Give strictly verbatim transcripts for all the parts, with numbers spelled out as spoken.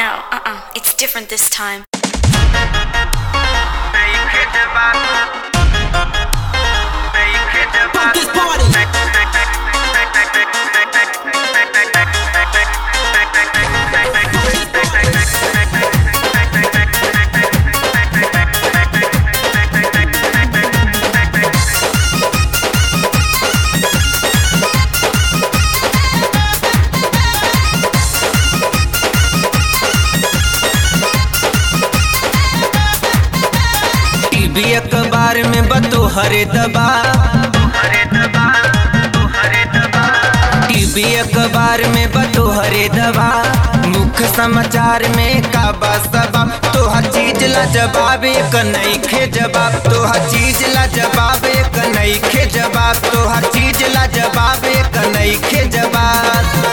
No, uh-uh, it's different this time. Fuck this party. TV अखबार में बतो हरे दबा टीवी अखबार में बतो हरे दबा मुख्य समाचार में काबा सबा तो हर चीज ला जवाब एक नहीं खे जवाब तो हर चीज ला जवाब एक नहीं खे जवाब तो हर चीज ला जवाब एक नहीं खे जवाब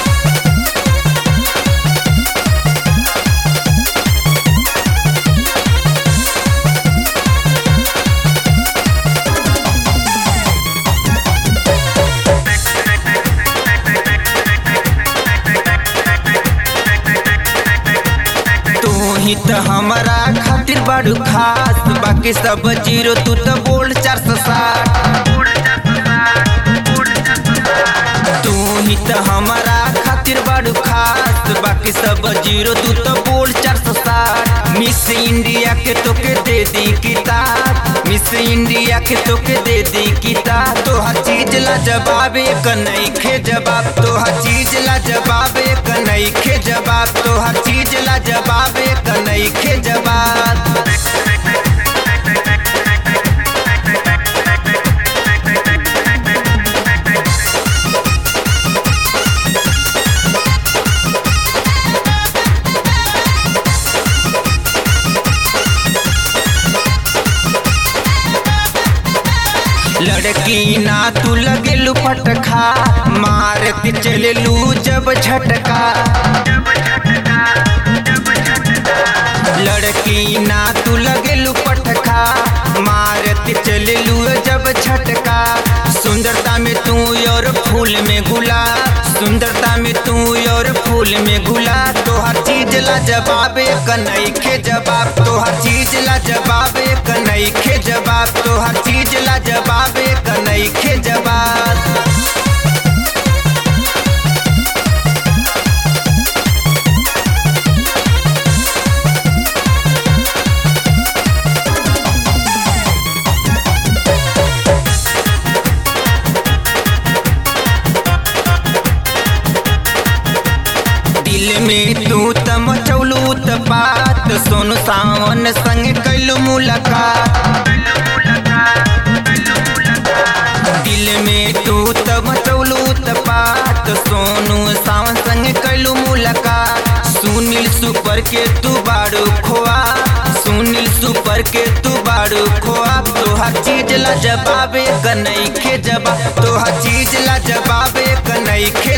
ही तो हमारा खातिर बड़ू खास बाकी सब जीरो तू तो बोल चार सौ साठ तू ही तो हमारा खातिर बड़ू खास बाकी सब जीरो तू तो बोल चार सौ साठ मिस इंडिया के तो के दे दी किताब मिस इंडिया के तो के दे दी किताब तो हर चीज ला जवाब एक नहीं खे जवाब तो हर चीज ला जवाब एक नहीं खे जवाब तो हर चीज ला जवाब एक नहीं खे जवाब लड़की ना तू लगे लू पटखा मार के चले लू जब झटका लड़की ना तू लगे लू पटखा मार के चले लू जब झटका सुंदरता में तू और फूल में गुलाब सुंदरता में तू और फूल में गुलाब तो हर चीज ला जवाब एक नहीं खे जवाब तो हर चीज ला जवाब एक नहीं खे जवाब तो हर चीज ला जवाब एक नहीं खे जवाब दिल में तू तम चौलू बात सोनू सावन संग कैलू मुलाकात दिल में तू तम चौलू बात सोनू सावन संग कैलू मुलाकात सुनील सुपर के तू बाड़ू खोआ सुनील सुपर के तू बाड़ू खोआ तो हर चीज ला जवाब एक नहीं खे जवाब तो हर चीज ला जवाब एक नहीं खे